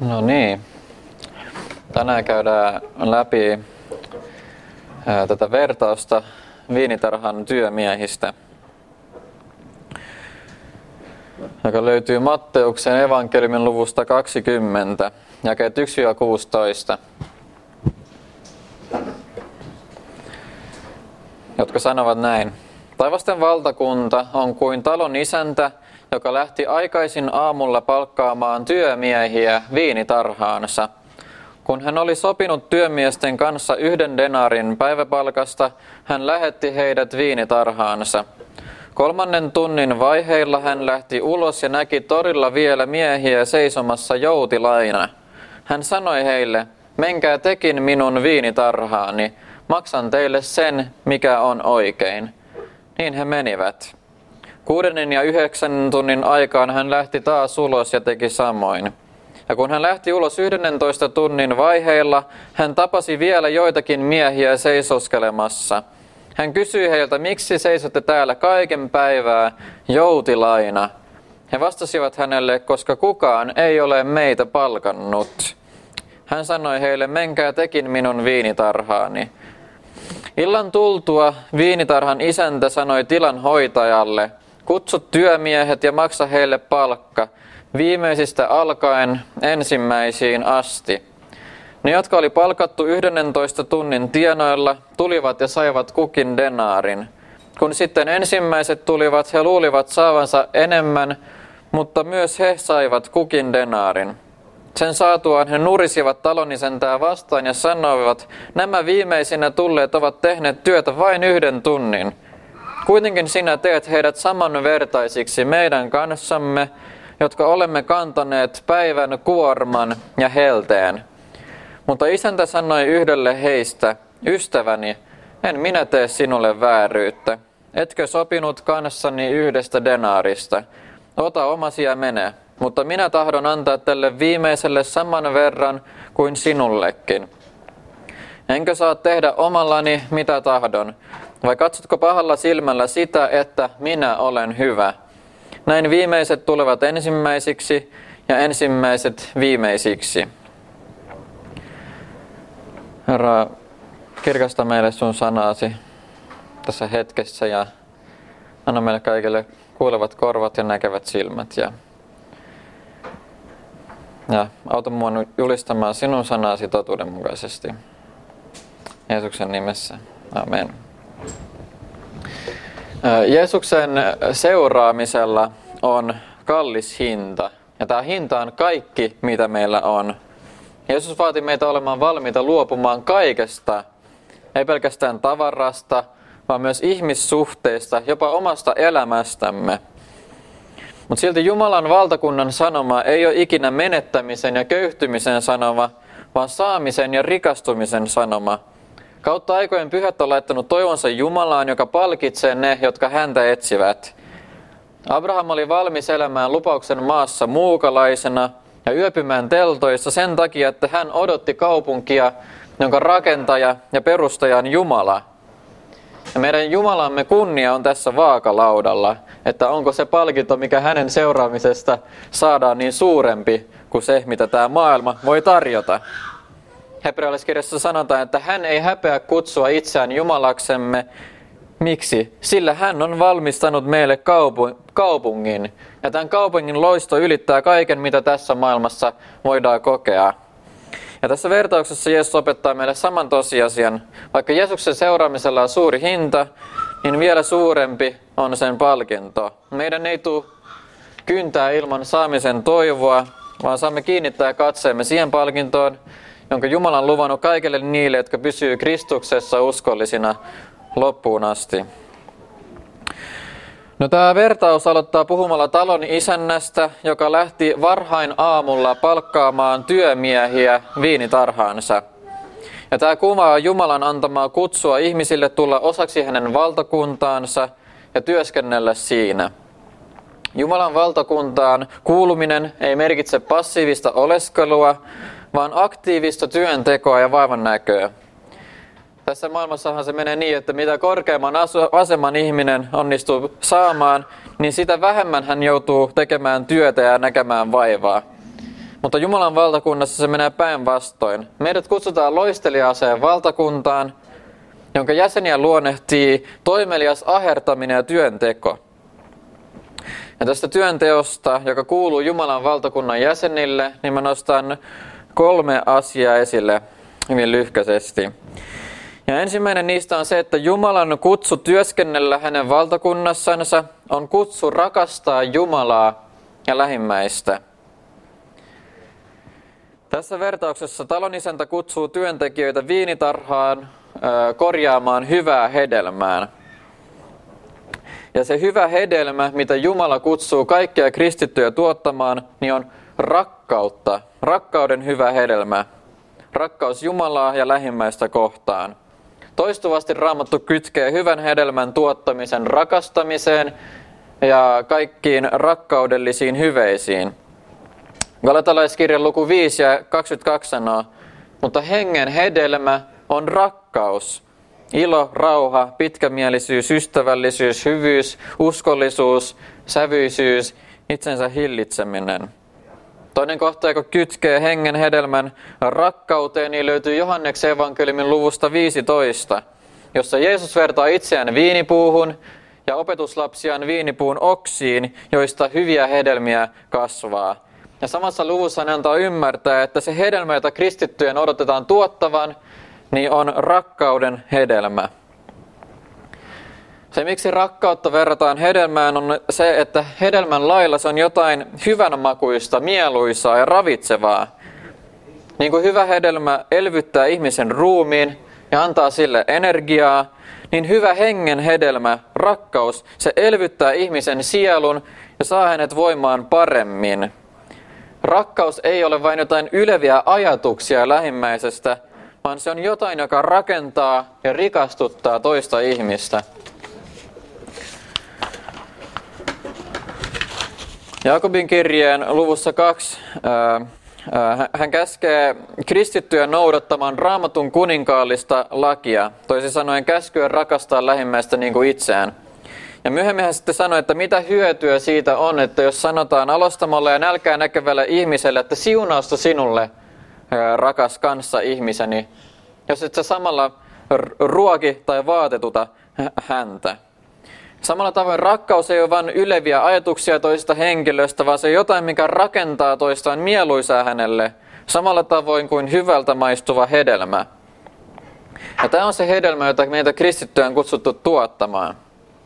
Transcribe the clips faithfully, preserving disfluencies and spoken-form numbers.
No niin. Tänään käydään läpi ää, tätä vertausta viinitarhan työmiehistä, joka löytyy Matteuksen evankeliumin luvusta kaksikymmentä, jakeet yksi kuusitoista, jotka sanovat näin. Taivasten valtakunta on kuin talon isäntä, joka lähti aikaisin aamulla palkkaamaan työmiehiä viinitarhaansa. Kun hän oli sopinut työmiesten kanssa yhden denarin päiväpalkasta, hän lähetti heidät viinitarhaansa. Kolmannen tunnin vaiheilla hän lähti ulos ja näki torilla vielä miehiä seisomassa joutilaina. Hän sanoi heille, menkää tekin minun viinitarhaani, maksan teille sen, mikä on oikein. Niin he menivät. Kuudennen ja yhdeksännen tunnin aikaan hän lähti taas ulos ja teki samoin. Ja kun hän lähti ulos yhdennentoista tunnin vaiheilla, hän tapasi vielä joitakin miehiä seisoskelemassa. Hän kysyi heiltä, miksi seisotte täällä kaiken päivää joutilaina? He vastasivat hänelle, koska kukaan ei ole meitä palkannut. Hän sanoi heille, menkää tekin minun viinitarhaani. Illan tultua viinitarhan isäntä sanoi tilan hoitajalle, kutsu työmiehet ja maksa heille palkka, viimeisistä alkaen ensimmäisiin asti. Ne, jotka oli palkattu yhdennentoista tunnin tienoilla, tulivat ja saivat kukin denaarin. Kun sitten ensimmäiset tulivat, he luulivat saavansa enemmän, mutta myös he saivat kukin denaarin. Sen saatuaan he nurisivat talonisäntää vastaan ja sanoivat, nämä viimeisinä tulleet ovat tehneet työtä vain yhden tunnin. Kuitenkin sinä teet heidät samanvertaisiksi meidän kanssamme, jotka olemme kantaneet päivän kuorman ja helteen. Mutta isäntä sanoi yhdelle heistä, ystäväni, en minä tee sinulle vääryyttä. Etkö sopinut kanssani yhdestä denaarista? Ota omasi ja mene, mutta minä tahdon antaa tälle viimeiselle saman verran kuin sinullekin. Enkö saa tehdä omallani mitä tahdon? Vai katsotko pahalla silmällä sitä, että minä olen hyvä? Näin viimeiset tulevat ensimmäisiksi ja ensimmäiset viimeisiksi. Herra, kirkasta meille sun sanasi tässä hetkessä ja anna meille kaikille kuulevat korvat ja näkevät silmät. Ja, ja auta mua julistamaan sinun sanasi totuudenmukaisesti. Jeesuksen nimessä. Amen. Jeesuksen seuraamisella on kallis hinta. Ja tämä hinta on kaikki, mitä meillä on. Jeesus vaati meitä olemaan valmiita luopumaan kaikesta, ei pelkästään tavarasta, vaan myös ihmissuhteista, jopa omasta elämästämme. Mutta silti Jumalan valtakunnan sanoma ei ole ikinä menettämisen ja köyhtymisen sanoma, vaan saamisen ja rikastumisen sanoma. Kautta aikojen pyhät on laittanut toivonsa Jumalaan, joka palkitsee ne, jotka häntä etsivät. Abraham oli valmis elämään lupauksen maassa muukalaisena ja yöpymään teltoissa sen takia, että hän odotti kaupunkia, jonka rakentaja ja perustaja on Jumala. Ja meidän Jumalamme kunnia on tässä vaakalaudalla, että onko se palkinto, mikä hänen seuraamisesta saadaan niin suurempi kuin se, mitä tämä maailma voi tarjota. Hebrealaiskirjassa sanotaan, että hän ei häpeä kutsua itseään Jumalaksemme. Miksi? Sillä hän on valmistanut meille kaupungin. Ja tämän kaupungin loisto ylittää kaiken, mitä tässä maailmassa voidaan kokea. Ja tässä vertauksessa Jeesus opettaa meille saman tosiasian. Vaikka Jeesuksen seuraamisella on suuri hinta, niin vielä suurempi on sen palkinto. Meidän ei tule kyntää ilman saamisen toivoa, vaan saamme kiinnittää katseemme siihen palkintoon, jonka Jumala on luvannut kaikille niille, jotka pysyy Kristuksessa uskollisina loppuun asti. No, tämä vertaus aloittaa puhumalla talon isännästä, joka lähti varhain aamulla palkkaamaan työmiehiä viinitarhaansa. Ja tämä kuvaa Jumalan antamaa kutsua ihmisille tulla osaksi hänen valtakuntaansa ja työskennellä siinä. Jumalan valtakuntaan kuuluminen ei merkitse passiivista oleskelua, vaan aktiivista työntekoa ja vaivannäköä. Tässä maailmassahan se menee niin, että mitä korkeamman aseman ihminen onnistuu saamaan, niin sitä vähemmän hän joutuu tekemään työtä ja näkemään vaivaa. Mutta Jumalan valtakunnassa se menee päinvastoin. Meidät kutsutaan loisteliaaseen valtakuntaan, jonka jäseniä luonnehtii toimelias ahertaminen ja työnteko. Ja tästä työnteosta, joka kuuluu Jumalan valtakunnan jäsenille, niin mä nostan kolme asiaa esille hyvin lyhkäisesti. Ja ensimmäinen niistä on se, että Jumalan kutsu työskennellä hänen valtakunnassansa on kutsu rakastaa Jumalaa ja lähimmäistä. Tässä vertauksessa talonisäntä kutsuu työntekijöitä viinitarhaan korjaamaan hyvää hedelmää. Ja se hyvä hedelmä, mitä Jumala kutsuu kaikkia kristittyjä tuottamaan, niin on rakkautta. Rakkauden hyvä hedelmä. Rakkaus Jumalaa ja lähimmäistä kohtaan. Toistuvasti Raamattu kytkee hyvän hedelmän tuottamisen rakastamiseen ja kaikkiin rakkaudellisiin hyveisiin. Galatalaiskirjan luku viisi ja kaksikymmentäkaksi sanoo, mutta hengen hedelmä on rakkaus, ilo, rauha, pitkämielisyys, ystävällisyys, hyvyys, uskollisuus, sävyisyys, itsensä hillitseminen. Toinen kohta, joka kytkee hengen hedelmän rakkauteen, niin löytyy Johanneksen evankeliumin luvusta viisitoista, jossa Jeesus vertaa itseään viinipuuhun ja opetuslapsiaan viinipuun oksiin, joista hyviä hedelmiä kasvaa. Ja samassa luvussa hän antaa ymmärtää, että se hedelmä, jota kristittyjen odotetaan tuottavan, niin on rakkauden hedelmä. Se, miksi rakkautta verrataan hedelmään, on se, että hedelmän lailla se on jotain hyvänmakuista, mieluisaa ja ravitsevaa. Niin kuin hyvä hedelmä elvyttää ihmisen ruumiin ja antaa sille energiaa, niin hyvä hengen hedelmä, rakkaus, se elvyttää ihmisen sielun ja saa hänet voimaan paremmin. Rakkaus ei ole vain jotain yleviä ajatuksia lähimmäisestä, vaan se on jotain, joka rakentaa ja rikastuttaa toista ihmistä. Jaakobin kirjeen luvussa kaksi hän käskee kristittyjä noudattamaan Raamatun kuninkaallista lakia, toisin sanoen käskyä rakastaa lähimmäistä niin kuin itseään. Ja myöhemmin hän sitten sanoi, että mitä hyötyä siitä on, että jos sanotaan alostamolle ja nälkää näkevälle ihmiselle, että siunausta sinulle, rakas kanssa ihmiseni, jos et sä samalla ruoki tai vaatetuta häntä. Samalla tavoin rakkaus ei ole vain yleviä ajatuksia toisesta henkilöstä, vaan se on jotain, mikä rakentaa toistaan mieluisaa hänelle, samalla tavoin kuin hyvältä maistuva hedelmä. Ja tämä on se hedelmä, jota meitä kristittyjä on kutsuttu tuottamaan.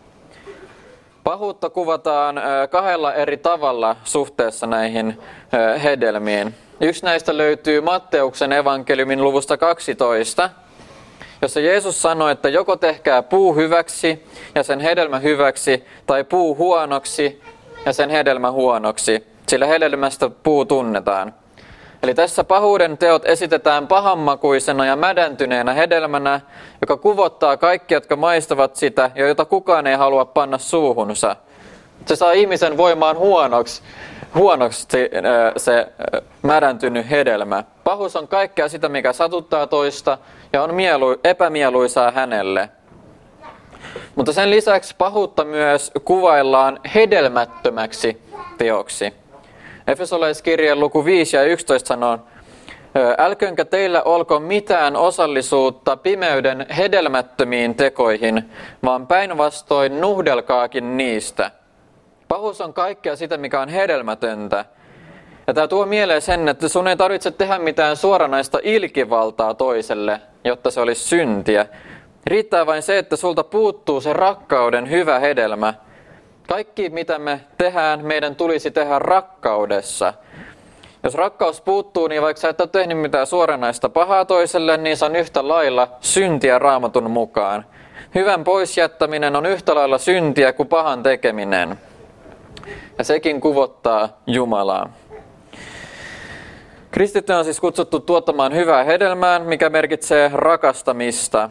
Pahuutta kuvataan kahdella eri tavalla suhteessa näihin hedelmiin. Yksi näistä löytyy Matteuksen evankeliumin luvusta kaksitoista, jossa Jeesus sanoi, että joko tehkää puu hyväksi ja sen hedelmä hyväksi, tai puu huonoksi ja sen hedelmä huonoksi, sillä hedelmästä puu tunnetaan. Eli tässä pahuuden teot esitetään pahanmakuisena ja mädäntyneenä hedelmänä, joka kuvottaa kaikki, jotka maistavat sitä ja jota kukaan ei halua panna suuhunsa. Se saa ihmisen voimaan huonoksi, huonoksi se mädäntynyt hedelmä. Pahuus on kaikkea sitä, mikä satuttaa toista ja on mielu, epämieluisaa hänelle. Mutta sen lisäksi pahuutta myös kuvaillaan hedelmättömäksi teoksi. Efesolaiskirjeen luku viisi ja yksitoista sanoo, älköönkä teillä olko mitään osallisuutta pimeyden hedelmättömiin tekoihin, vaan päinvastoin nuhdelkaakin niistä. Pahuus on kaikkea sitä, mikä on hedelmätöntä. Ja tämä tuo mieleen sen, että sun ei tarvitse tehdä mitään suoranaista ilkivaltaa toiselle, jotta se olisi syntiä. Riittää vain se, että sulta puuttuu se rakkauden hyvä hedelmä. Kaikki, mitä me tehdään, meidän tulisi tehdä rakkaudessa. Jos rakkaus puuttuu, niin vaikka sä et ole tehnyt mitään suoranaista pahaa toiselle, niin se on yhtä lailla syntiä Raamatun mukaan. Hyvän poisjättäminen on yhtä lailla syntiä kuin pahan tekeminen. Ja sekin kuvottaa Jumalaa. Kristitty on siis kutsuttu tuottamaan hyvää hedelmää, mikä merkitsee rakastamista.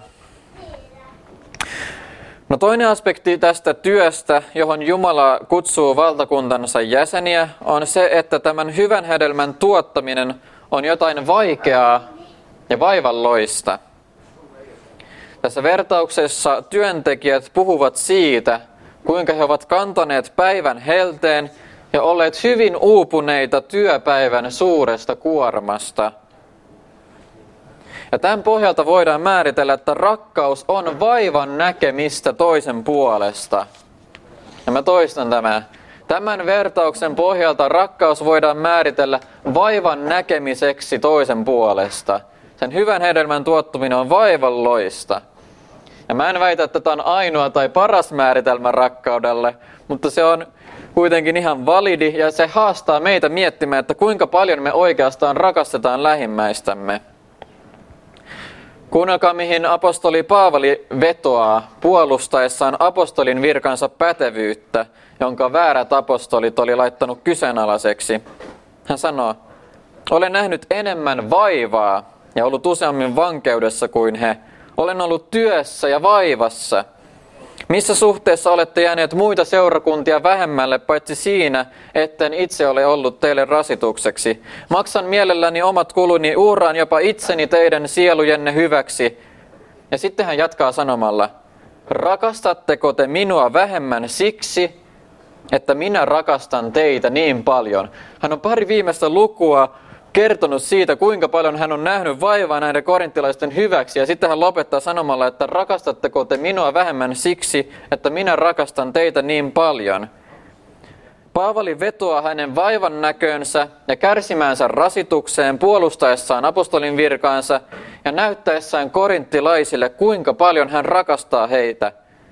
No toinen aspekti tästä työstä, johon Jumala kutsuu valtakuntansa jäseniä, on se, että tämän hyvän hedelmän tuottaminen on jotain vaikeaa ja vaivalloista. Tässä vertauksessa työntekijät puhuvat siitä, kuinka he ovat kantaneet päivän helteen ja olleet hyvin uupuneita työpäivän suuresta kuormasta. Ja tämän pohjalta voidaan määritellä, että rakkaus on vaivan näkemistä toisen puolesta. Ja mä toistan tämän. Tämän vertauksen pohjalta rakkaus voidaan määritellä vaivan näkemiseksi toisen puolesta. Sen hyvän hedelmän tuottuminen on vaivalloista. Ja mä en väitä, että tämä on ainoa tai paras määritelmä rakkaudelle, mutta se on kuitenkin ihan validi ja se haastaa meitä miettimään, että kuinka paljon me oikeastaan rakastetaan lähimmäistämme. Kuunnelkaa, mihin apostoli Paavali vetoaa puolustaessaan apostolin virkansa pätevyyttä, jonka väärät apostolit oli laittanut kyseenalaiseksi. Hän sanoo, olen nähnyt enemmän vaivaa ja ollut useammin vankeudessa kuin he. Olen ollut työssä ja vaivassa. Missä suhteessa olette jääneet muita seurakuntia vähemmälle, paitsi siinä, etten itse ole ollut teille rasitukseksi? Maksan mielelläni omat kuluni, uhraan jopa itseni teidän sielujenne hyväksi. Ja sitten hän jatkaa sanomalla, rakastatteko te minua vähemmän siksi, että minä rakastan teitä niin paljon? Hän on pari viimeistä lukua kertonut siitä, kuinka paljon hän on nähnyt vaivaa näiden korinttilaisten hyväksi. Ja sitten hän lopettaa sanomalla, että rakastatteko te minua vähemmän siksi, että minä rakastan teitä niin paljon. Paavali vetoaa hänen vaivan näköönsä ja kärsimäänsä rasitukseen puolustaessaan apostolin virkaansa ja näyttäessään korinttilaisille, kuinka paljon hän rakastaa heitä.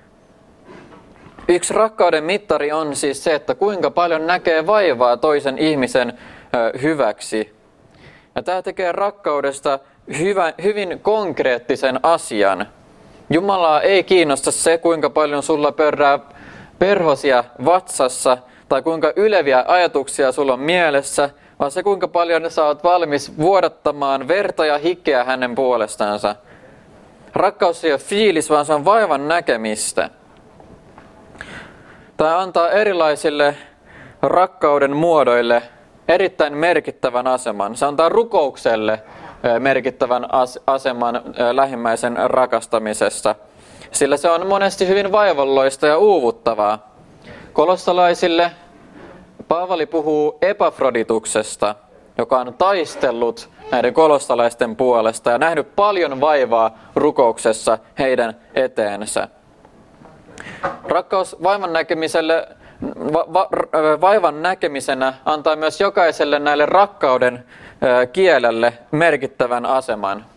Yksi rakkauden mittari on siis se, että kuinka paljon näkee vaivaa toisen ihmisen ö, hyväksi. Ja tämä tekee rakkaudesta hyvä, hyvin konkreettisen asian. Jumalaa ei kiinnosta se, kuinka paljon sulla pörrää perhosia vatsassa tai kuinka yleviä ajatuksia sulla on mielessä, vaan se, kuinka paljon sä oot valmis vuodattamaan verta ja hikeä hänen puolestaansa. Rakkaus ei ole fiilis, vaan se on vaivan näkemistä. Tämä antaa erilaisille rakkauden muodoille erittäin merkittävän aseman. Se antaa rukoukselle merkittävän aseman lähimmäisen rakastamisessa, sillä se on monesti hyvin vaivalloista ja uuvuttavaa. Kolossalaisille Paavali puhuu Epafrodituksesta, joka on taistellut näiden kolossalaisten puolesta ja nähnyt paljon vaivaa rukouksessa heidän eteensä. Rakkaus vaivan näkemiselle Va- va- vaivan näkemisenä antaa myös jokaiselle näille rakkauden ö, kielelle merkittävän aseman.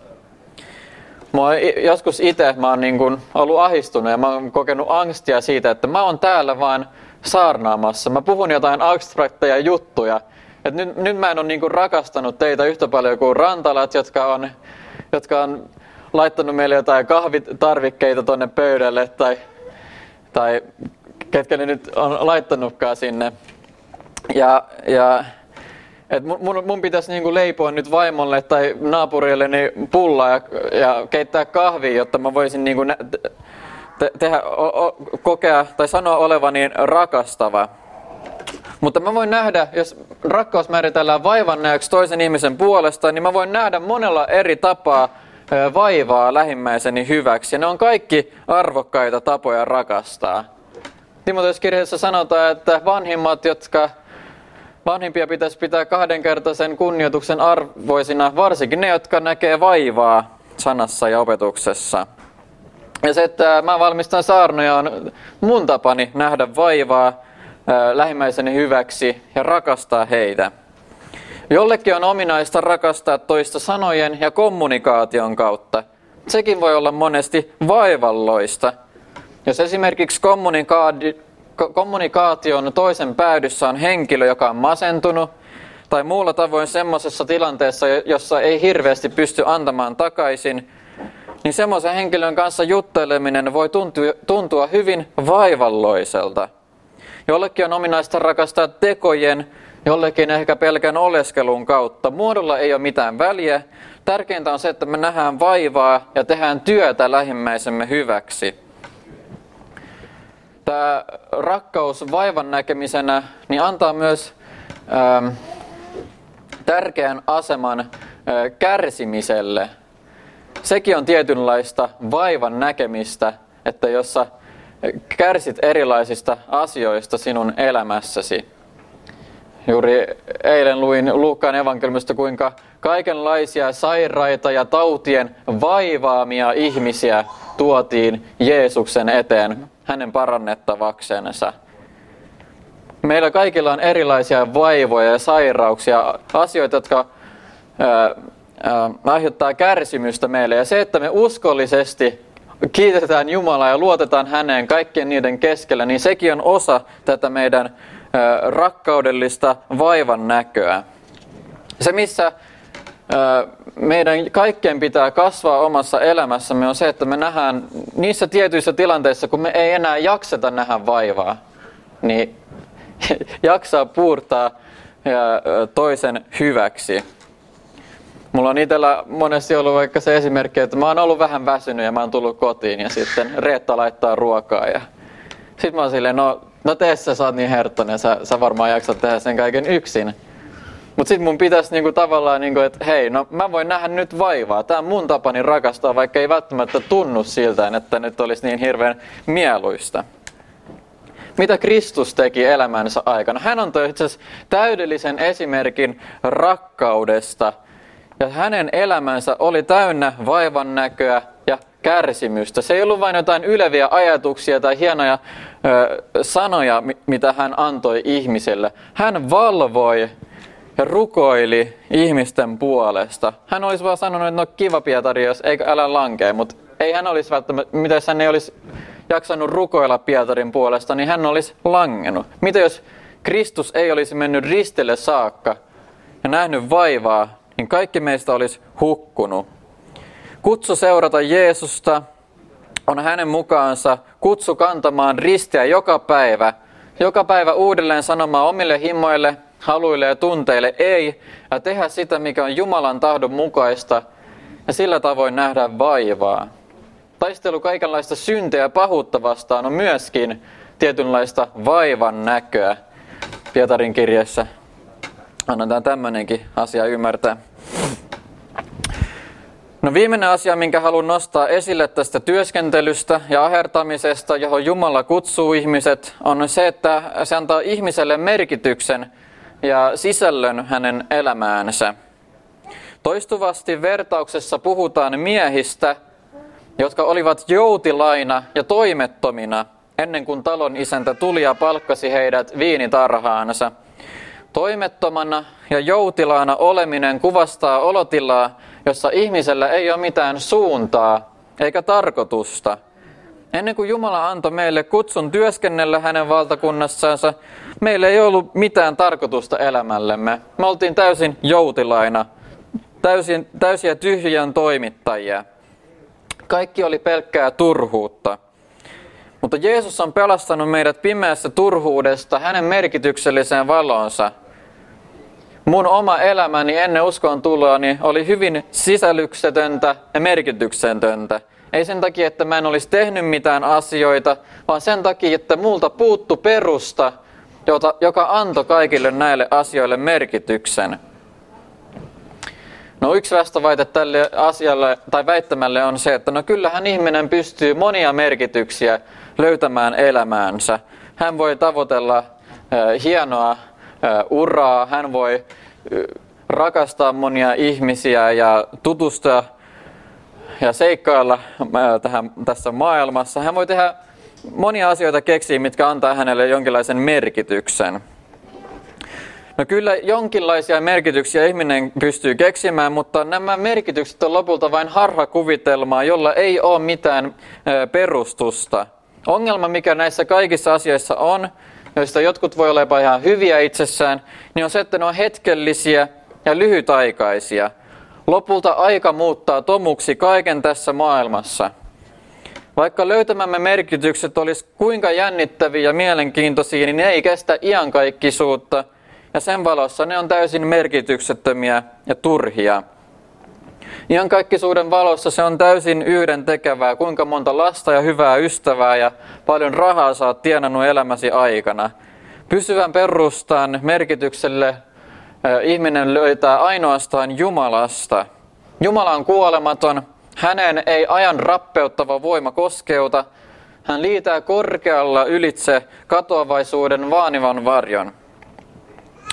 Mä oon joskus itse mä oon niin kuin ollut ahdistunut ja mä oon kokenut angstia siitä, että mä oon täällä vaan saarnaamassa. Mä puhun jotain abstrakteja juttuja. Et nyt, nyt mä en ole niin kuin rakastanut teitä yhtä paljon kuin rantalat, jotka on, jotka on laittanut meille jotain kahvitarvikkeita tonne pöydälle tai, tai ketkä ne nyt on laittanutkaan sinne. Ja, ja et mun, mun pitäisi niinku leipoa nyt vaimolle tai naapurille niin pullaa ja, ja keittää kahvia, jotta mä voisin niinku nä- te- tehdä, o- o- kokea tai sanoa olevani rakastava. Mutta mä voin nähdä, jos rakkaus määritellään vaivan näöksi toisen ihmisen puolesta, niin mä voin nähdä monella eri tapaa vaivaa lähimmäiseni hyväksi. Ja ne on kaikki arvokkaita tapoja rakastaa. Timoteuskirjassa sanotaan, että vanhimmat, jotka vanhimpia pitäisi pitää kahdenkertaisen kunnioituksen arvoisina, varsinkin ne, jotka näkee vaivaa sanassa ja opetuksessa. Ja se, että mä valmistan saarnoja, on mun tapani nähdä vaivaa lähimmäiseni hyväksi ja rakastaa heitä. Jollekin on ominaista rakastaa toista sanojen ja kommunikaation kautta. Sekin voi olla monesti vaivalloista. Jos esimerkiksi kommunikaation toisen päädyssä on henkilö, joka on masentunut, tai muulla tavoin semmoisessa tilanteessa, jossa ei hirveästi pysty antamaan takaisin, niin semmoisen henkilön kanssa jutteleminen voi tuntua, tuntua hyvin vaivalloiselta. Jollekin on ominaista rakastaa tekojen, jollekin ehkä pelkän oleskelun kautta. Muodolla ei ole mitään väliä. Tärkeintä on se, että me nähdään vaivaa ja tehdään työtä lähimmäisemme hyväksi. Tämä rakkaus vaivan näkemisenä niin antaa myös ähm, tärkeän aseman äh, kärsimiselle. Sekin on tietynlaista vaivan näkemistä, että jos sä kärsit erilaisista asioista sinun elämässäsi. Juuri eilen luin Luukkaan evankeliumista, kuinka kaikenlaisia sairaita ja tautien vaivaamia ihmisiä tuotiin Jeesuksen eteen hänen parannettavaksensa. Meillä kaikilla on erilaisia vaivoja ja sairauksia, asioita, jotka ää, ää, aiheuttaa kärsimystä meille. Ja se, että me uskollisesti kiitetään Jumalaa ja luotetaan häneen kaikkien niiden keskellä, niin sekin on osa tätä meidän ää, rakkaudellista vaivan näköä. Se, missä ää, meidän kaikkien pitää kasvaa omassa elämässämme, on se, että me nähdään niissä tietyissä tilanteissa, kun me ei enää jakseta nähdä vaivaa, niin jaksaa puurtaa toisen hyväksi. Mulla on itsellä monesti ollut vaikka se esimerkki, että mä oon ollut vähän väsynyt ja mä oon tullut kotiin ja sitten Reetta laittaa ruokaa. Ja sitten mä oon silleen, no, no tee sä, sä oot niin herttonen, sä, sä varmaan jaksat tehdä sen kaiken yksin. Mutta sitten mun pitäisi niinku tavallaan, niinku, että hei, no mä voin nähdä nyt vaivaa. Tää on mun tapani rakastaa, vaikka ei välttämättä tunnu siltä, että nyt olisi niin hirveän mieluista. Mitä Kristus teki elämänsä aikana? Hän on itse asiassa täydellisen esimerkin rakkaudesta. Ja hänen elämänsä oli täynnä vaivan näköä ja kärsimystä. Se ei ollut vain jotain yleviä ajatuksia tai hienoja ö, sanoja, mitä hän antoi ihmisille. Hän valvoi ja rukoili ihmisten puolesta. Hän olisi vaan sanonut, että no kiva Pietari, jos eikä älä lankea, mutta ei hän olisi välttämättä, mitä jos hän ei olisi jaksanut rukoilla Pietarin puolesta, niin hän olisi langennut. Mitä jos Kristus ei olisi mennyt ristille saakka ja nähnyt vaivaa, niin kaikki meistä olisi hukkunut. Kutsu seurata Jeesusta on hänen mukaansa kutsu kantamaan ristiä joka päivä. Joka päivä uudelleen sanomaan omille himoille, haluille ja tunteille ei, ja tehdä sitä, mikä on Jumalan tahdon mukaista, ja sillä tavoin nähdä vaivaa. Taistelu kaikenlaista syntiä ja pahuutta vastaan on myöskin tietynlaista vaivan näköä. Pietarin kirjeessä annetaan tämmöinenkin asia ymmärtää. No viimeinen asia, minkä haluan nostaa esille tästä työskentelystä ja ahertamisesta, johon Jumala kutsuu ihmiset, on se, että se antaa ihmiselle merkityksen ja sisällön hänen elämäänsä. Toistuvasti vertauksessa puhutaan miehistä, jotka olivat joutilaina ja toimettomina ennen kuin talon isäntä tuli ja palkkasi heidät viinitarhaansa. Toimettomana ja joutilaana oleminen kuvastaa olotilaa, jossa ihmisellä ei ole mitään suuntaa eikä tarkoitusta. Ennen kuin Jumala antoi meille kutsun työskennellä hänen valtakunnassansa, meillä ei ollut mitään tarkoitusta elämällemme. Me oltiin täysin joutilaina, täysin, täysiä tyhjän toimittajia. Kaikki oli pelkkää turhuutta. Mutta Jeesus on pelastanut meidät pimeästä turhuudesta hänen merkitykselliseen valonsa. Mun oma elämäni ennen uskon tuloani oli hyvin sisällyksetöntä ja merkityksetöntä. Ei sen takia, että mä en olisi tehnyt mitään asioita, vaan sen takia, että multa puuttu perusta, jota, joka antoi kaikille näille asioille merkityksen. No yksi vastaväite tälle asialle tai väittämälle on se, että no kyllähän ihminen pystyy monia merkityksiä löytämään elämäänsä. Hän voi tavoitella äh, hienoa äh, uraa, hän voi äh, rakastaa monia ihmisiä ja tutustua ja seikkailla äh, tähän, tässä maailmassa. Hän voi tehdä monia asioita keksiä, mitkä antaa hänelle jonkinlaisen merkityksen. No kyllä jonkinlaisia merkityksiä ihminen pystyy keksimään, mutta nämä merkitykset on lopulta vain harhakuvitelmaa, jolla ei ole mitään perustusta. Ongelma, mikä näissä kaikissa asioissa on, joista jotkut voi olla ihan hyviä itsessään, niin on se, että ne on hetkellisiä ja lyhytaikaisia. Lopulta aika muuttaa tomuksi kaiken tässä maailmassa. Vaikka löytämämme merkitykset olisi kuinka jännittäviä ja mielenkiintoisia, niin ne ei kestä iankaikkisuutta. Ja sen valossa ne on täysin merkityksettömiä ja turhia. Iankaikkisuuden valossa se on täysin yhdentekevää, kuinka monta lasta ja hyvää ystävää ja paljon rahaa sä oot tienannut elämäsi aikana. Pysyvän perustan merkitykselle ihminen löytää ainoastaan Jumalasta. Jumala on kuolematon, hänen ei ajan rappeuttava voima koskeuta. Hän liitää korkealla ylitse katoavaisuuden vaanivan varjon.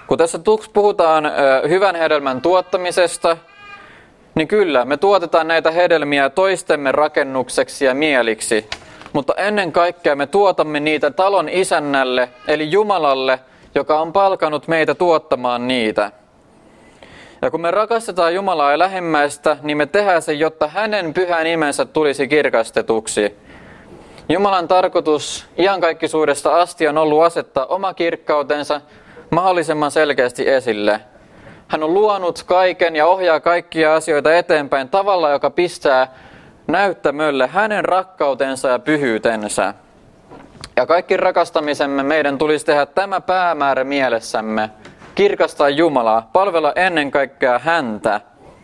Kun tässä puhutaan hyvän hedelmän tuottamisesta, niin kyllä, me tuotetaan näitä hedelmiä toistemme rakennukseksi ja mieliksi. Mutta ennen kaikkea me tuotamme niitä talon isännälle, eli Jumalalle, joka on palkanut meitä tuottamaan niitä. Ja kun me rakastetaan Jumalaa ja lähimmäistä, niin me tehdään se, jotta hänen pyhä nimensä tulisi kirkastetuksi. Jumalan tarkoitus iankaikkisuudesta asti on ollut asettaa oma kirkkautensa mahdollisimman selkeästi esille. Hän on luonut kaiken ja ohjaa kaikkia asioita eteenpäin tavalla, joka pistää näyttämölle hänen rakkautensa ja pyhyytensä. Ja kaikki rakastamisemme meidän tulisi tehdä tämä päämäärä mielessämme. Kirkastaa Jumalaa, palvella ennen kaikkea häntä.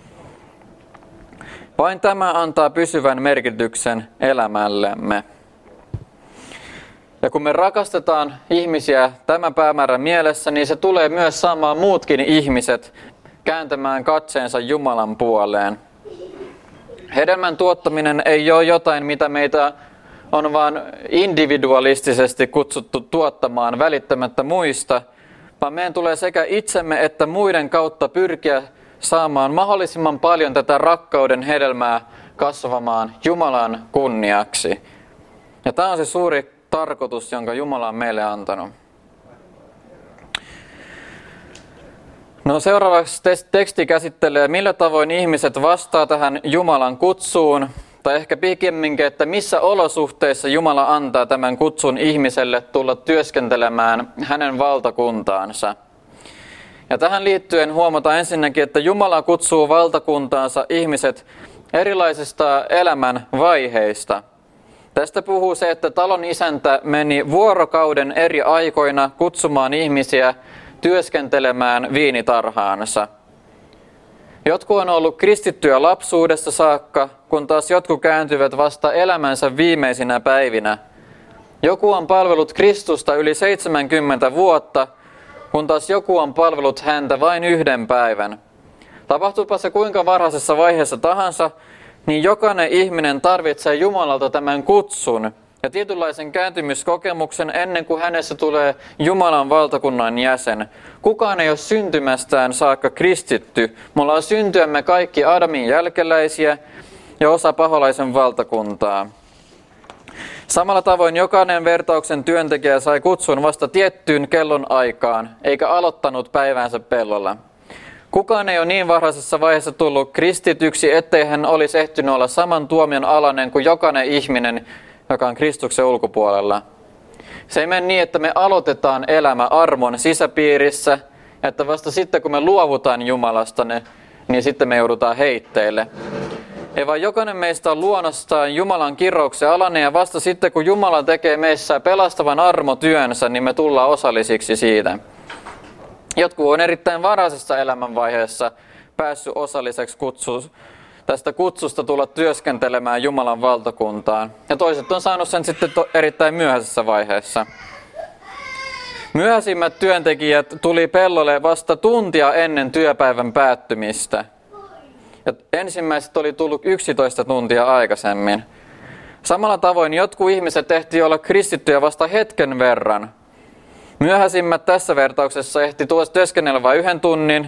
Vain tämä antaa pysyvän merkityksen elämällemme. Ja kun me rakastetaan ihmisiä tämän päämäärän mielessä, niin se tulee myös saamaan muutkin ihmiset kääntämään katseensa Jumalan puoleen. Hedelmän tuottaminen ei ole jotain, mitä meitä on vaan individualistisesti kutsuttu tuottamaan välittämättä muista, vaan meidän tulee sekä itsemme että muiden kautta pyrkiä saamaan mahdollisimman paljon tätä rakkauden hedelmää kasvamaan Jumalan kunniaksi. Ja tämä on se suuri tarkoitus, jonka Jumala on meille antanut. No seuraavaksi teksti käsittelee, millä tavoin ihmiset vastaa tähän Jumalan kutsuun, tai ehkä pikemminkin, että missä olosuhteissa Jumala antaa tämän kutsun ihmiselle tulla työskentelemään hänen valtakuntaansa. Ja tähän liittyen huomataan ensinnäkin, että Jumala kutsuu valtakuntaansa ihmiset erilaisista elämän vaiheista. Tästä puhuu se, että talon isäntä meni vuorokauden eri aikoina kutsumaan ihmisiä työskentelemään viinitarhaansa. Jotkut on ollut kristittyjä lapsuudesta saakka, kun taas jotkut kääntyvät vasta elämänsä viimeisinä päivinä. Joku on palvellut Kristusta yli seitsemänkymmentä vuotta, kun taas joku on palvellut häntä vain yhden päivän. Tapahtuupa se kuinka varhaisessa vaiheessa tahansa, niin jokainen ihminen tarvitsee Jumalalta tämän kutsun ja tietynlaisen kääntymyskokemuksen ennen kuin hänessä tulee Jumalan valtakunnan jäsen. Kukaan ei ole syntymästään saakka kristitty. Me ollaan syntyämme kaikki Adamin jälkeläisiä ja osa paholaisen valtakuntaa. Samalla tavoin jokainen vertauksen työntekijä sai kutsun vasta tiettyyn kellon aikaan, eikä aloittanut päivänsä pellolla. Kukaan ei ole niin varhaisessa vaiheessa tullut kristityksi, ettei hän olisi ehtinyt olla saman tuomion alainen kuin jokainen ihminen, joka on Kristuksen ulkopuolella. Se ei mene niin, että me aloitetaan elämä armon sisäpiirissä, että vasta sitten kun me luovutaan Jumalasta, niin sitten me joudutaan heitteille. Ei vaan jokainen meistä on luonnostaan Jumalan kirouksen alainen ja vasta sitten kun Jumala tekee meissä pelastavan armotyönsä, niin me tullaan osallisiksi siitä. Jotkut on erittäin varhaisessa elämänvaiheessa päässyt osalliseksi kutsu, tästä kutsusta tulla työskentelemään Jumalan valtakuntaan. Ja toiset on saanut sen sitten to, erittäin myöhäisessä vaiheessa. Myöhäisimmät työntekijät tuli pellolle vasta tuntia ennen työpäivän päättymistä. Ja ensimmäiset oli tullut yksitoista tuntia aikaisemmin. Samalla tavoin jotkut ihmiset ehti olla kristittyjä vasta hetken verran. Myöhäisimmät tässä vertauksessa ehti tuossa työskennellä vain yhden tunnin.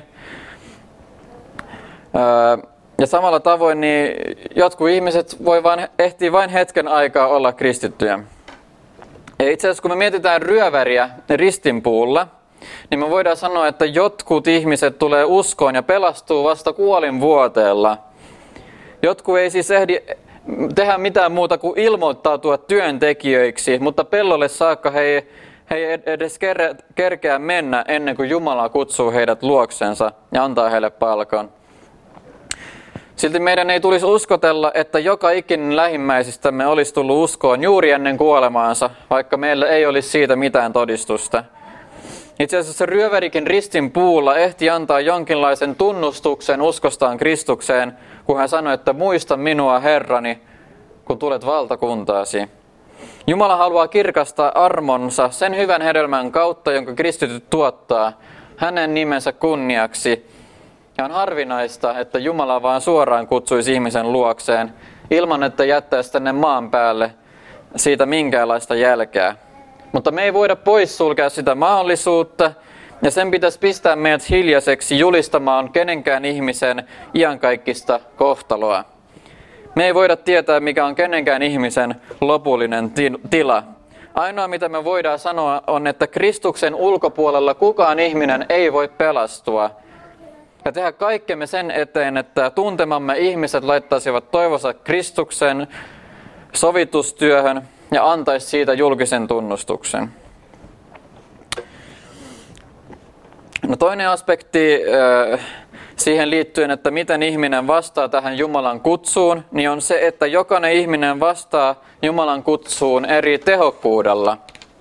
Ja samalla tavoin niin jotkut ihmiset voi vain, ehtii vain hetken aikaa olla kristittyjä. Ja itse asiassa kun me mietitään ryöväriä ristinpuulla, niin me voidaan sanoa, että jotkut ihmiset tulee uskoon ja pelastuu vasta kuolinvuoteella. Jotkut ei siis ehdi tehdä mitään muuta kuin ilmoittautua työntekijöiksi, mutta pellolle saakka he ei, he ei edes kerkeä mennä ennen kuin Jumala kutsuu heidät luoksensa ja antaa heille palkan. Silti meidän ei tulisi uskotella, että joka ikinen lähimmäisistämme olisi tullut uskoon juuri ennen kuolemaansa, vaikka meillä ei olisi siitä mitään todistusta. Itse asiassa ryövärikin ristin puulla ehti antaa jonkinlaisen tunnustuksen uskostaan Kristukseen, kun hän sanoi, että muista minua Herrani, kun tulet valtakuntaasi. Jumala haluaa kirkastaa armonsa sen hyvän hedelmän kautta, jonka kristityt tuottaa hänen nimensä kunniaksi. Ja on harvinaista, että Jumala vaan suoraan kutsuisi ihmisen luokseen, ilman että jättäisi tänne maan päälle siitä minkäänlaista jälkeä. Mutta me ei voida poissulkea sitä mahdollisuutta, Ja sen pitäisi pistää meidät hiljaiseksi julistamaan kenenkään ihmisen iankaikkista kohtaloa. Me ei voida tietää, mikä on kenenkään ihmisen lopullinen tila. Ainoa, mitä me voidaan sanoa, on, että Kristuksen ulkopuolella kukaan ihminen ei voi pelastua. Ja tehdä kaikkemme sen eteen, että tuntemamme ihmiset laittaisivat toivonsa Kristuksen sovitustyöhön ja antaisi siitä julkisen tunnustuksen. No toinen aspekti äh, siihen liittyen, että miten ihminen vastaa tähän Jumalan kutsuun, niin on se, että jokainen ihminen vastaa Jumalan kutsuun eri tehokkuudella.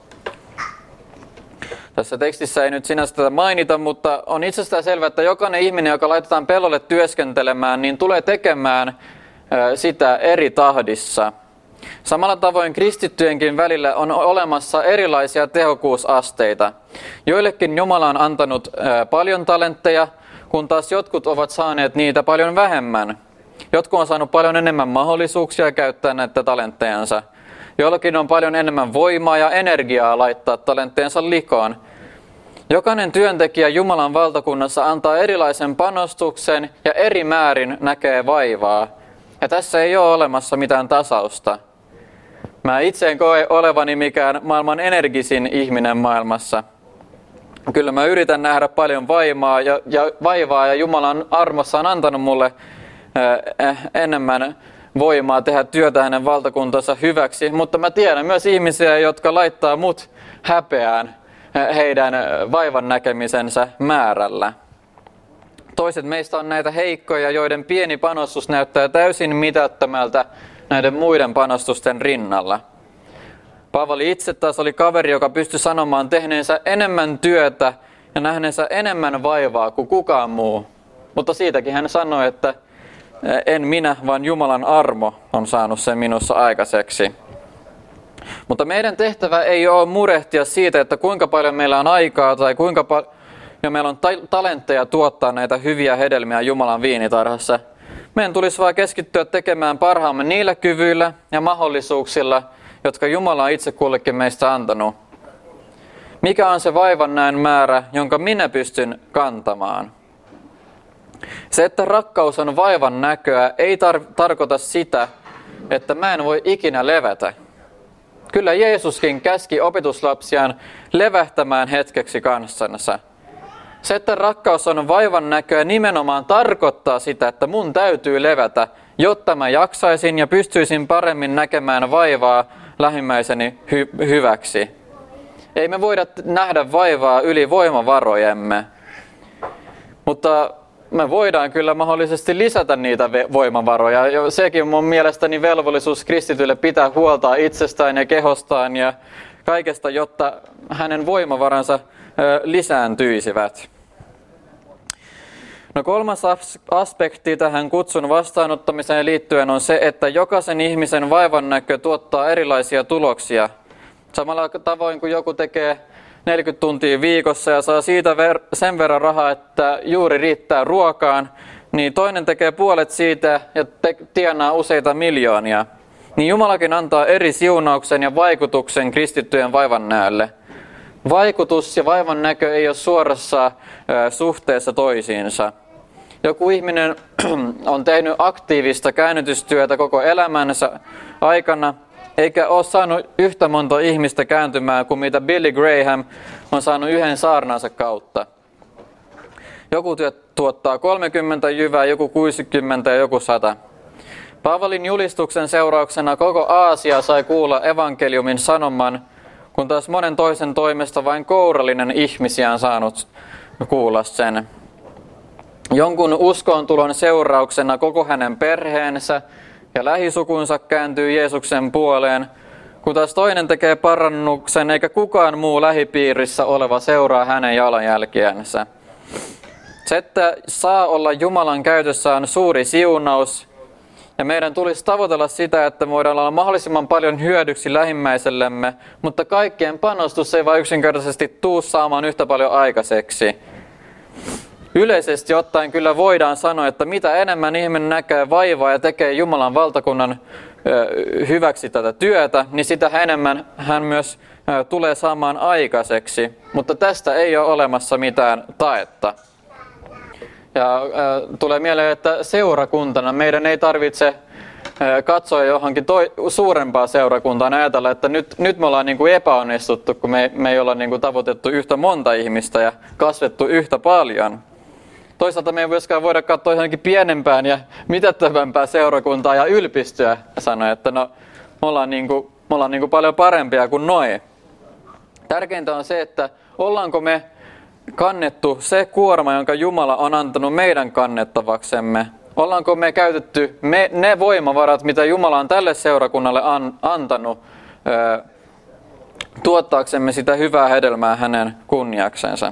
Tässä tekstissä ei nyt sinänsä tätä mainita, mutta on itsestään selvää, että jokainen ihminen, joka laitetaan pellolle työskentelemään, niin tulee tekemään äh, sitä eri tahdissa. Samalla tavoin kristittyjenkin välillä on olemassa erilaisia tehokkuusasteita. Joillekin Jumala on antanut ää, paljon talentteja, kun taas jotkut ovat saaneet niitä paljon vähemmän. Jotkut on saanut paljon enemmän mahdollisuuksia käyttää näitä talenttejansa. Joillakin on paljon enemmän voimaa ja energiaa laittaa talentteensa likoon. Jokainen työntekijä Jumalan valtakunnassa antaa erilaisen panostuksen ja eri määrin näkee vaivaa. Ja tässä ei ole olemassa mitään tasausta. Mä itse en koe olevani mikään maailman energisin ihminen maailmassa. Kyllä mä yritän nähdä paljon vaivaa ja, ja, vaivaa ja Jumalan armossa on antanut mulle äh, enemmän voimaa tehdä työtä hänen valtakuntansa hyväksi. Mutta mä tiedän myös ihmisiä, jotka laittaa mut häpeään äh, heidän vaivan näkemisensä määrällä. Toiset meistä on näitä heikkoja, joiden pieni panostus näyttää täysin mitättömältä näiden muiden panostusten rinnalla. Paavali itse taas oli kaveri, joka pystyi sanomaan tehneensä enemmän työtä ja nähneensä enemmän vaivaa kuin kukaan muu. Mutta siitäkin hän sanoi, että en minä, vaan Jumalan armo on saanut sen minussa aikaiseksi. Mutta meidän tehtävä ei ole murehtia siitä, että kuinka paljon meillä on aikaa tai kuinka paljon meillä on ta- talentteja tuottaa näitä hyviä hedelmiä Jumalan viinitarhassa. Meidän tulisi vain keskittyä tekemään parhaamme niillä kyvyillä ja mahdollisuuksilla, jotka Jumala on itse kullekin meistä antanut. Mikä on se vaivan näön määrä, jonka minä pystyn kantamaan? Se, että rakkaus on vaivan näköä, ei tar- tarkoita sitä, että mä en voi ikinä levätä. Kyllä Jeesuskin käski opetuslapsiaan levähtämään hetkeksi kanssansa. Se, että rakkaus on vaivan näköä, nimenomaan tarkoittaa sitä, että mun täytyy levätä, jotta mä jaksaisin ja pystyisin paremmin näkemään vaivaa lähimmäiseni hy- hyväksi. Ei me voida nähdä vaivaa yli voimavarojemme, mutta me voidaan kyllä mahdollisesti lisätä niitä voimavaroja. Ja sekin on mun mielestäni velvollisuus kristitylle pitää huolta itsestään ja kehostaan ja kaikesta, jotta hänen voimavaransa lisääntyisivät. No kolmas aspekti tähän kutsun vastaanottamiseen liittyen on se, että jokaisen ihmisen vaivannäkö tuottaa erilaisia tuloksia. Samalla tavoin kuin joku tekee neljäkymmentä tuntia viikossa ja saa siitä ver- sen verran rahaa, että juuri riittää ruokaan, niin toinen tekee puolet siitä ja te- tienaa useita miljoonia. Niin Jumalakin antaa eri siunauksen ja vaikutuksen kristittyjen vaivannäölle. Vaikutus ja vaivannäkö ei ole suorassa ö, suhteessa toisiinsa. Joku ihminen on tehnyt aktiivista käännytystyötä koko elämänsä aikana, eikä ole saanut yhtä monta ihmistä kääntymään kuin mitä Billy Graham on saanut yhden saarnansa kautta. Joku tuottaa kolmekymmentä jyvää, joku kuusikymmentä ja joku sata. Paavalin julistuksen seurauksena koko Aasia sai kuulla evankeliumin sanoman, kun taas monen toisen toimesta vain kourallinen ihmisiä on saanut kuulla sen. Jonkun uskontulon seurauksena koko hänen perheensä ja lähisukunsa kääntyy Jeesuksen puoleen, kun taas toinen tekee parannuksen, eikä kukaan muu lähipiirissä oleva seuraa hänen jalanjälkiänsä. Se, että saa olla Jumalan käytössä, on suuri siunaus, ja meidän tulisi tavoitella sitä, että voidaan olla mahdollisimman paljon hyödyksi lähimmäisellemme, mutta kaikkien panostus ei vain yksinkertaisesti tuu saamaan yhtä paljon aikaiseksi. Yleisesti ottaen kyllä voidaan sanoa, että mitä enemmän ihminen näkee vaivaa ja tekee Jumalan valtakunnan hyväksi tätä työtä, niin sitä enemmän hän myös tulee saamaan aikaiseksi, mutta tästä ei ole olemassa mitään taetta. Ja äh, tulee mieleen, että seurakuntana meidän ei tarvitse äh, katsoa johonkin toi, suurempaa seurakuntaa ja ajatella, että nyt, nyt me ollaan niin kuin epäonnistuttu, kun me, me ei olla niin kuin tavoitettu yhtä monta ihmistä ja kasvettu yhtä paljon. Toisaalta me ei myöskään voida katsoa johonkin pienempään ja mitättömämpää seurakuntaa ja ylpistyä ja sanoa, että no, me ollaan, niin kuin, me ollaan niin kuin paljon parempia kuin noi. Tärkeintä on se, että ollaanko me kannettu se kuorma, jonka Jumala on antanut meidän kannettavaksemme. Ollaanko me käytetty me, ne voimavarat, mitä Jumala on tälle seurakunnalle an, antanut, ö, tuottaaksemme sitä hyvää hedelmää hänen kunniaksensa.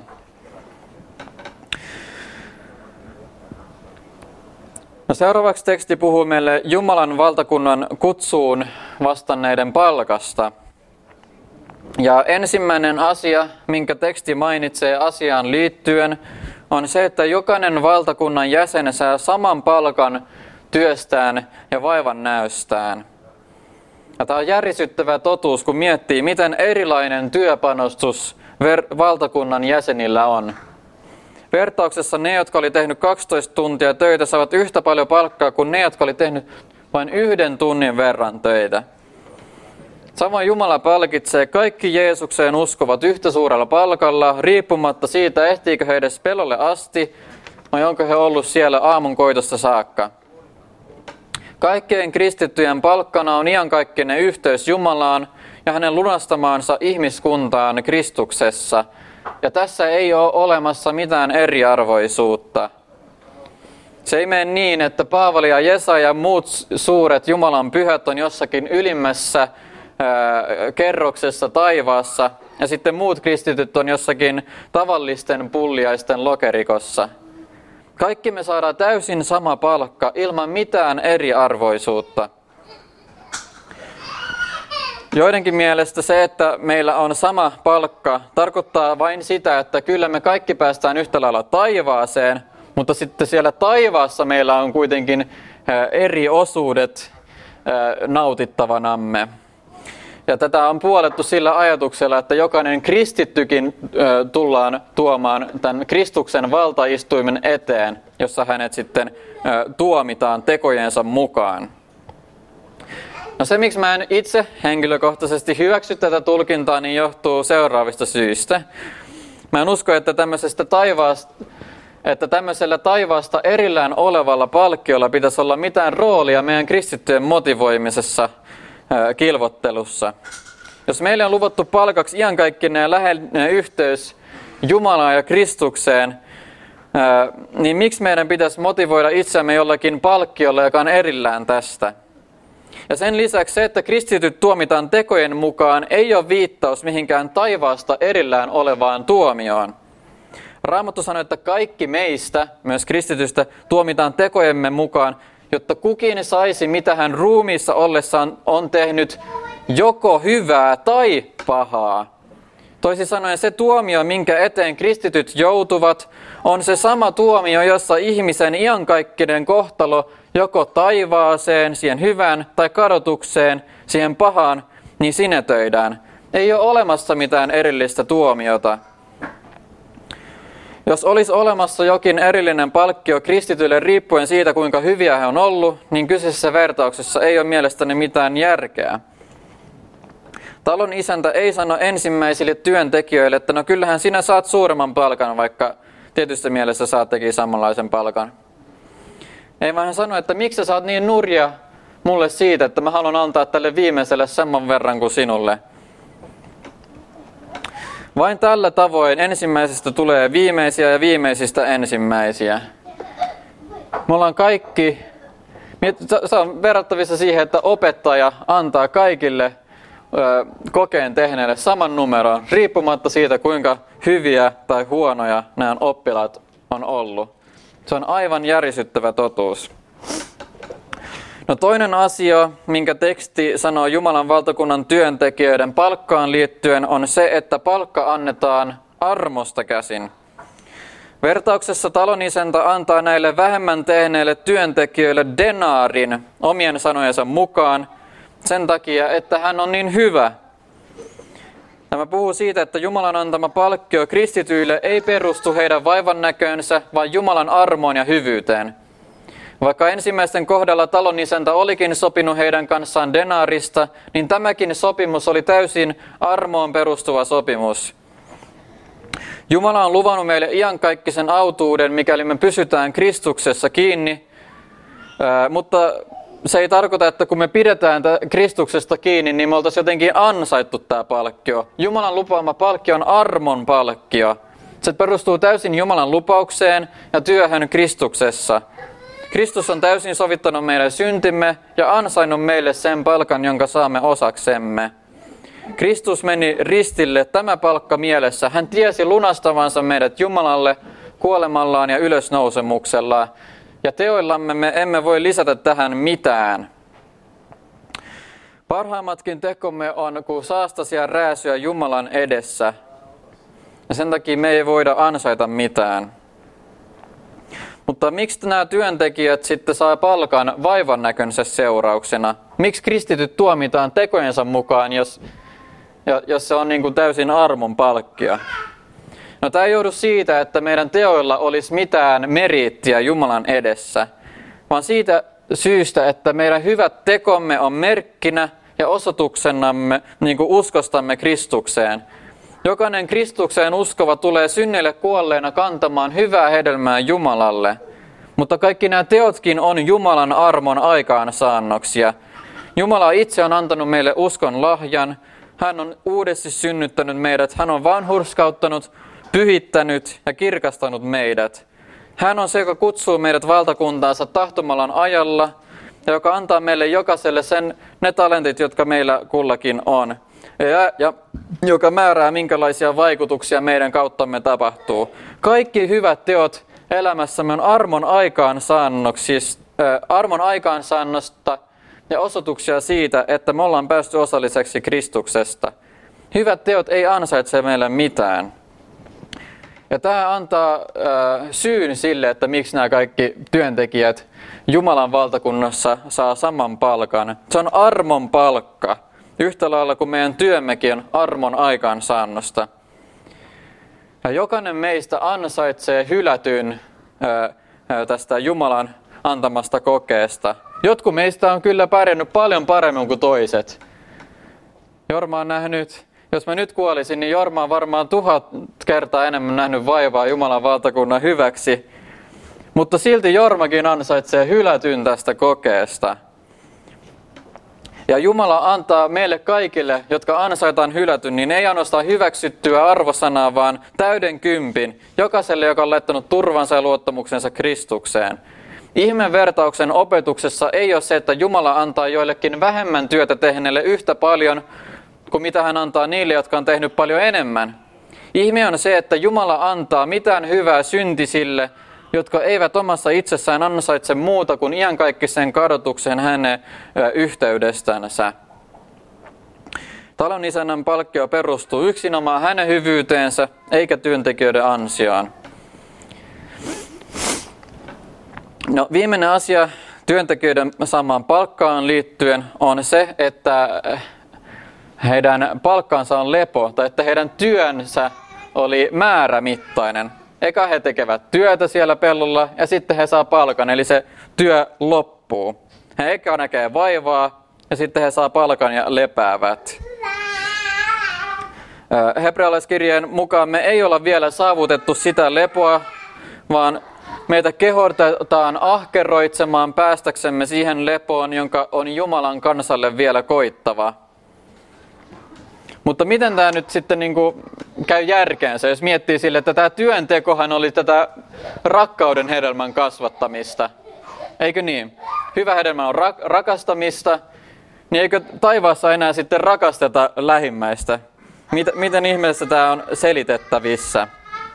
No seuraavaksi teksti puhuu meille Jumalan valtakunnan kutsuun vastanneiden palkasta. Ja ensimmäinen asia, minkä teksti mainitsee asiaan liittyen, on se, että jokainen valtakunnan jäsen saa saman palkan työstään ja vaivan näystään. Ja tämä on järisyttävä totuus, kun miettii, miten erilainen työpanostus ver- valtakunnan jäsenillä on. Vertauksessa ne, jotka oli tehnyt kaksitoista tuntia töitä, saavat yhtä paljon palkkaa kuin ne, jotka oli tehnyt vain yhden tunnin verran töitä. Samoin Jumala palkitsee kaikki Jeesukseen uskovat yhtä suurella palkalla, riippumatta siitä, ehtiikö he edes pelolle asti, vai onko he ollut siellä aamun koitosta saakka. Kaikkien kristittyjen palkkana on iankaikkinen yhteys Jumalaan ja hänen lunastamaansa ihmiskuntaan Kristuksessa. Ja tässä ei ole olemassa mitään eriarvoisuutta. Se ei mene niin, että Paavali ja Jesaja ja muut suuret Jumalan pyhät on jossakin ylimmässä ää, kerroksessa taivaassa, ja sitten muut kristityt on jossakin tavallisten pulliaisten lokerikossa. Kaikki me saadaan täysin sama palkka ilman mitään eriarvoisuutta. Joidenkin mielestä se, että meillä on sama palkka, tarkoittaa vain sitä, että kyllä me kaikki päästään yhtä lailla taivaaseen, mutta sitten siellä taivaassa meillä on kuitenkin eri osuudet nautittavanamme. Ja tätä on puolettu sillä ajatuksella, että jokainen kristittykin tullaan tuomaan tämän Kristuksen valtaistuimen eteen, jossa hänet sitten tuomitaan tekojensa mukaan. No se, miksi mä en itse henkilökohtaisesti hyväksy tätä tulkintaa, niin johtuu seuraavista syistä. Mä en usko, että, tämmöisestä taivaasta, että tämmöisellä taivaasta erillään olevalla palkkiolla pitäisi olla mitään roolia meidän kristittyjen motivoimisessa ää, kilvottelussa. Jos meille on luvattu palkaksi iankaikkinen ja läheinen yhteys Jumalaan ja Kristukseen, ää, niin miksi meidän pitäisi motivoida itseämme jollakin palkkiolla, joka on erillään tästä? Ja sen lisäksi se, että kristityt tuomitaan tekojen mukaan, ei ole viittaus mihinkään taivaasta erillään olevaan tuomioon. Raamattu sanoo, että kaikki meistä, myös kristitystä, tuomitaan tekojemme mukaan, jotta kukin saisi, mitä hän ruumiissa ollessaan on tehnyt, joko hyvää tai pahaa. Toisin sanoen se tuomio, minkä eteen kristityt joutuvat, on se sama tuomio, jossa ihmisen iankaikkinen kohtalo joko taivaaseen, siihen hyvään, tai kadotukseen, siihen pahaan, niin sinetöidään. Ei ole olemassa mitään erillistä tuomiota. Jos olisi olemassa jokin erillinen palkkio kristityille riippuen siitä, kuinka hyviä he on ollut, niin kyseisessä vertauksessa ei ole mielestäni mitään järkeä. Talon isäntä ei sano ensimmäisille työntekijöille, että no kyllähän sinä saat suuremman palkan, vaikka tietyssä mielessä saat teki samanlaisen palkan. Ei vaan hän sano, että miksi sä oot niin nurja mulle siitä, että mä haluan antaa tälle viimeiselle saman verran kuin sinulle. Vain tällä tavoin ensimmäisistä tulee viimeisiä ja viimeisistä ensimmäisiä. Me ollaan kaikki, se on verrattavissa siihen, että opettaja antaa kaikille ö, kokeen tehneille saman numeron, riippumatta siitä, kuinka hyviä tai huonoja nämä oppilaat on ollut. Se on aivan järisyttävä totuus. No toinen asia, minkä teksti sanoo Jumalan valtakunnan työntekijöiden palkkaan liittyen, on se, että palkka annetaan armosta käsin. Vertauksessa talonisäntä antaa näille vähemmän tehneille työntekijöille denaarin omien sanojensa mukaan sen takia, että hän on niin hyvä. Tämä puhuu siitä, että Jumalan antama palkkio kristityille ei perustu heidän vaivannäköönsä, vaan Jumalan armoon ja hyvyyteen. Vaikka ensimmäisten kohdalla talon isäntä olikin sopinut heidän kanssaan denaarista, niin tämäkin sopimus oli täysin armoon perustuva sopimus. Jumala on luvannut meille iankaikkisen autuuden, mikäli me pysytään Kristuksessa kiinni, mutta se ei tarkoita, että kun me pidetään Kristuksesta kiinni, niin me oltaisiin jotenkin ansaittu tämä palkkio. Jumalan lupaama palkkio on armon palkkio. Se perustuu täysin Jumalan lupaukseen ja työhön Kristuksessa. Kristus on täysin sovittanut meille syntimme ja ansainnut meille sen palkan, jonka saamme osaksemme. Kristus meni ristille tämä palkka mielessä. Hän tiesi lunastavansa meidät Jumalalle kuolemallaan ja ylösnousemuksellaan. Ja teoillamme me emme voi lisätä tähän mitään. Parhaimmatkin tekomme on kuin saastaisia rääsyjä Jumalan edessä. Ja sen takia me ei voida ansaita mitään. Mutta miksi nämä työntekijät sitten saa palkan vaivannäkönsä seurauksena? Miksi kristityt tuomitaan tekojensa mukaan, jos, jos se on niin kuin täysin armon palkkia? No tämä ei johdu siitä, että meidän teoilla olisi mitään meriittiä Jumalan edessä, vaan siitä syystä, että meidän hyvät tekomme on merkkinä ja osoituksenamme niin kuin uskostamme Kristukseen. Jokainen Kristukseen uskova tulee synneille kuolleena kantamaan hyvää hedelmää Jumalalle, mutta kaikki nämä teotkin on Jumalan armon aikaansaannoksia. Jumala itse on antanut meille uskon lahjan, hän on uudesti synnyttänyt meidät, hän on vanhurskauttanut, pyhittänyt ja kirkastanut meidät. Hän on se, joka kutsuu meidät valtakuntaansa tahtomallaan ajalla ja joka antaa meille jokaiselle sen, ne talentit, jotka meillä kullakin on. Ja, ja joka määrää, minkälaisia vaikutuksia meidän kauttamme tapahtuu. Kaikki hyvät teot elämässämme on armon aikaansaannoksista, äh, armon aikaansaannosta ja osoituksia siitä, että me ollaan päästy osalliseksi Kristuksesta. Hyvät teot ei ansaitse meille mitään. Ja tämä antaa äh, syyn sille, että miksi nämä kaikki työntekijät Jumalan valtakunnassa saa saman palkan. Se on armon palkka, yhtä lailla kuin meidän työmmekin on armon aikaansaannosta. Ja jokainen meistä ansaitsee hylätyn äh, äh, tästä Jumalan antamasta kokeesta. Jotkut meistä on kyllä pärjännyt paljon paremmin kuin toiset. Jorma on nähnyt... Jos mä nyt kuolisin, niin Jorma on varmaan tuhat kertaa enemmän nähnyt vaivaa Jumalan valtakunnan hyväksi. Mutta silti Jormakin ansaitsee hylätyn tästä kokeesta. Ja Jumala antaa meille kaikille, jotka ansaitaan hylätyn, niin ei ainoastaan hyväksyttyä arvosanaa, vaan täyden kympin. Jokaiselle, joka on laittanut turvansa ja luottamuksensa Kristukseen. Ihmevertauksen opetuksessa ei ole se, että Jumala antaa joillekin vähemmän työtä tehneille yhtä paljon, kuin mitä hän antaa niille, jotka on tehnyt paljon enemmän. Ihme on se, että Jumala antaa mitään hyvää syntisille, jotka eivät omassa itsessään ansaitse muuta kuin iankaikkisen kadotuksen hänen yhteydestänsä. Talon isännän palkkio perustuu yksinomaan hänen hyvyyteensä, eikä työntekijöiden ansioon. No, viimeinen asia työntekijöiden saamaan palkkaan liittyen on se, että heidän palkkansa on lepo, tai että heidän työnsä oli määrämittainen. Eka he tekevät työtä siellä pellolla ja sitten he saa palkan, eli se työ loppuu. He eka näkee vaivaa ja sitten he saa palkan ja lepäävät. Hebrealaiskirjeen mukaan me ei olla vielä saavutettu sitä lepoa, vaan meitä kehotetaan ahkeroitsemaan päästäksemme siihen lepoon, jonka on Jumalan kansalle vielä koittava. Mutta miten tämä nyt sitten niin kuin käy järkeensä, jos miettii sille, että tämä työntekohan oli tätä rakkauden hedelmän kasvattamista. Eikö niin? Hyvä hedelmä on rak- rakastamista, niin eikö taivaassa enää sitten rakasteta lähimmäistä? Mit- miten ihmeessä tämä on selitettävissä?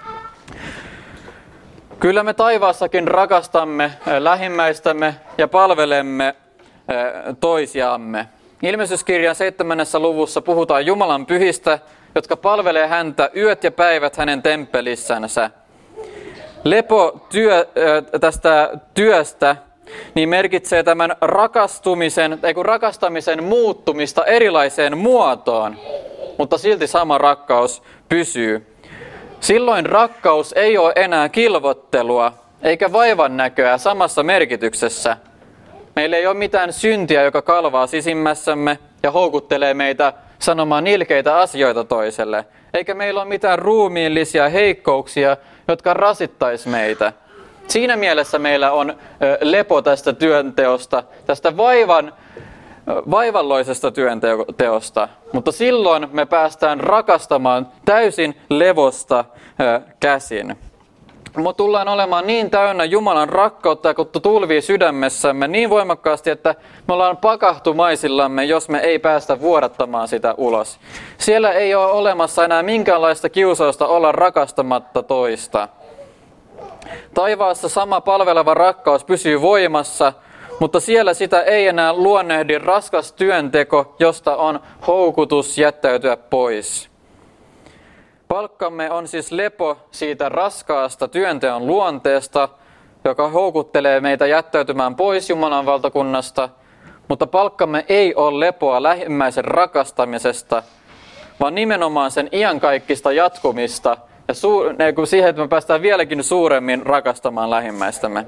Kyllä me taivaassakin rakastamme lähimmäistämme ja palvelemme toisiamme. Ilmestyskirjan seitsemännessä luvussa puhutaan Jumalan pyhistä, jotka palvelee häntä yöt ja päivät hänen temppelissänsä. Lepo työ, tästä työstä niin merkitsee tämän rakastumisen, ei kun rakastamisen muuttumista erilaiseen muotoon. mutta silti sama rakkaus pysyy. Silloin rakkaus ei ole enää kilvottelua eikä vaivan näköä samassa merkityksessä. Meillä ei ole mitään syntiä, joka kalvaa sisimmässämme ja houkuttelee meitä sanomaan ilkeitä asioita toiselle. Eikä meillä ole mitään ruumiillisia heikkouksia, jotka rasittais meitä. Siinä mielessä meillä on lepo tästä työnteosta, tästä vaivan, vaivalloisesta työnteosta. Mutta silloin me päästään rakastamaan täysin levosta käsin. Me tullaan olemaan niin täynnä Jumalan rakkautta, kun tulvii sydämessämme niin voimakkaasti, että me ollaan pakahtumaisillamme, jos me ei päästä vuodattamaan sitä ulos. Siellä ei ole olemassa enää minkäänlaista kiusausta olla rakastamatta toista. Taivaassa sama palveleva rakkaus pysyy voimassa, mutta siellä sitä ei enää luonnehdi raskas työnteko, josta on houkutus jättäytyä pois. Palkkamme on siis lepo siitä raskaasta työnteon luonteesta, joka houkuttelee meitä jättäytymään pois Jumalan valtakunnasta, mutta palkkamme ei ole lepoa lähimmäisen rakastamisesta, vaan nimenomaan sen iankaikkista jatkumista ja su- siihen, että me päästään vieläkin suuremmin rakastamaan lähimmäistämme.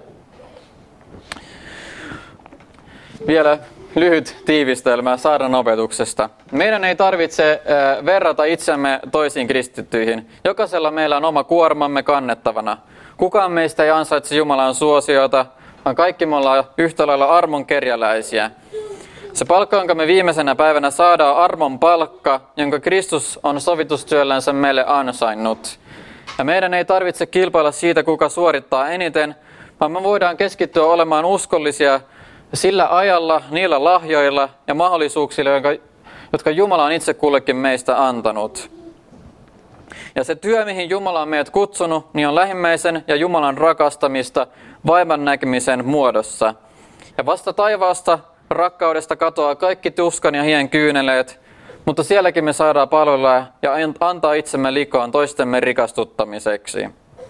Vielä lyhyt tiivistelmä saarnan opetuksesta. Meidän ei tarvitse äh, verrata itsemme toisiin kristittyihin. Jokaisella meillä on oma kuormamme kannettavana. Kukaan meistä ei ansaitse Jumalan suosiota, vaan kaikki me ollaan yhtä lailla armon kerjäläisiä. Se palkka, jonka me viimeisenä päivänä saadaan, armon palkka, jonka Kristus on sovitustyöllänsä meille ansainnut. Ja meidän ei tarvitse kilpailla siitä, kuka suorittaa eniten, vaan me voidaan keskittyä olemaan uskollisia sillä ajalla, niillä lahjoilla ja mahdollisuuksilla, jotka Jumala on itse kullekin meistä antanut. Ja se työ, mihin Jumala on meidät kutsunut, niin on lähimmäisen ja Jumalan rakastamista vaivan näkemisen muodossa. Ja vasta taivaasta rakkaudesta katoaa kaikki tuskan ja hien kyyneleet, mutta sielläkin me saadaan palvella ja antaa itsemme likoon toistemme rikastuttamiseksi.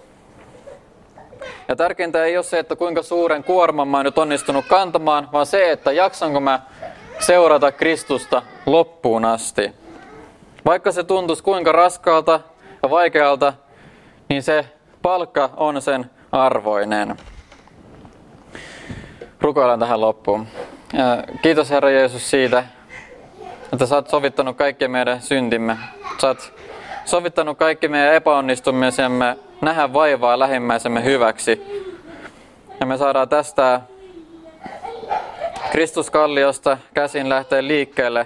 Ja tärkeintä ei ole se, että kuinka suuren kuorman mä oon nyt onnistunut kantamaan, vaan se, että jaksanko mä seurata Kristusta loppuun asti. Vaikka se tuntuisi kuinka raskaalta ja vaikealta, niin se palkka on sen arvoinen. Rukoillaan tähän loppuun. Kiitos Herra Jeesus siitä, että sä oot sovittanut kaikki meidän syntimme. Sä oot sovittanut kaikki meidän epäonnistumisemme nähdä vaivaa lähimmäisemme hyväksi. Ja me saadaan tästä Kristuskalliosta käsin lähteä liikkeelle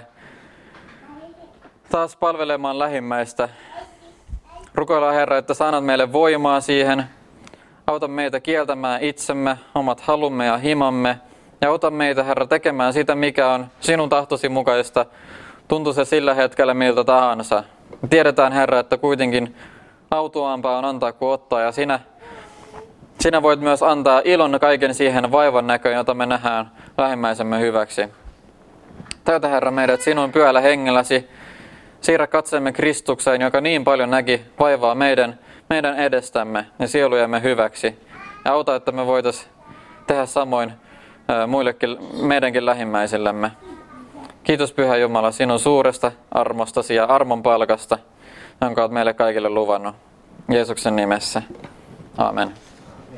taas palvelemaan lähimmäistä. Rukoillaan Herra, että sä annat meille voimaa siihen. Auta meitä kieltämään itsemme, omat halumme ja himamme. Ja auta meitä, Herra, tekemään sitä, mikä on sinun tahtosi mukaista. Tuntuu se sillä hetkellä miltä tahansa. Tiedetään, Herra, että kuitenkin autuaampaa on antaa kuin ottaa. Ja sinä, sinä voit myös antaa ilon kaiken siihen vaivan näköön, jota me nähdään lähimmäisemme hyväksi. Täytä, Herra, meidät sinun pyhällä hengelläsi. Siirrä katseemme Kristukseen, joka niin paljon näki vaivaa meidän, meidän edestämme ja sielujemme hyväksi. Ja auta, että me voitaisiin tehdä samoin muillekin, meidänkin lähimmäisillemme. Kiitos Pyhä Jumala sinun suuresta armostasi ja armon palkasta, jonka olet meille kaikille luvannut. Jeesuksen nimessä. Amen.